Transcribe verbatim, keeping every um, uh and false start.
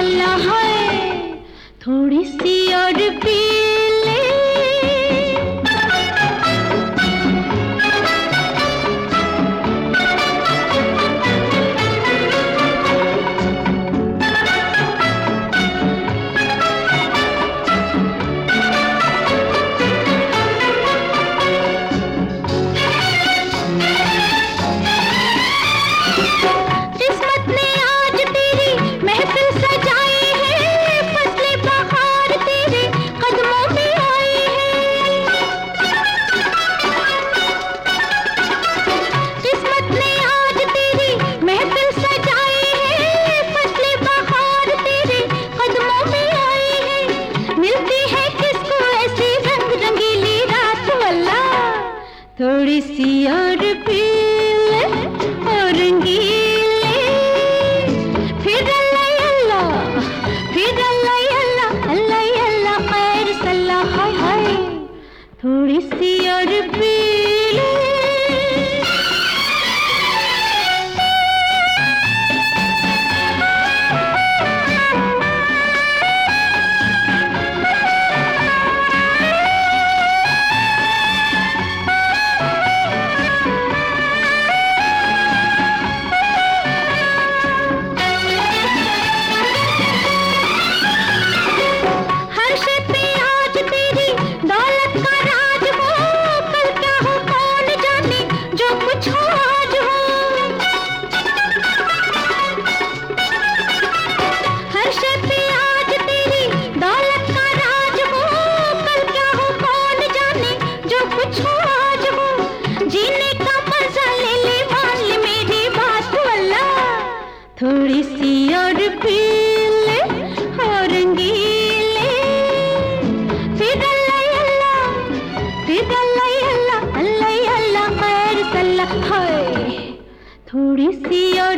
सल्ला है, थोड़ी सी और पी ले। किस्मत ने आज तेरी महफिल सजाई है, फसले बहार तेरे कदमों में आई है। किस्मत ने आज तेरी महफिल सजाई है, फसले बहार तेरे कदमों में आई है। मिलती है किसको ऐसी रंग रंगीली रात वाला, थोड़ी सी और पी ले और रंगीले। फिर अल्लाह अल्लाह, फिर अल्लाह अल्लाह, अल्लाह अल्लाह खैर सल्ला हाय हाय, थोड़ी सी और पी ले। हर शे पे आज तेरी दौलत का राज हो, कल क्या हो कौन जाने, जो कुछ हो आज हो। हर शे पे आज तेरी दौलत का राज हो, कल क्या हो कौन जाने, जो कुछ हो आज हो। जीने का मजा ले ले, मान ले मेरी बात अल्लाह, थोड़ी सी और पी ले और रंगीले। फिर अल्लाह अल्लाह, फिर अल्लाह अल्लाह, अल्लाह अल्लाह खैर सल्ला हाय, थोड़ी सी और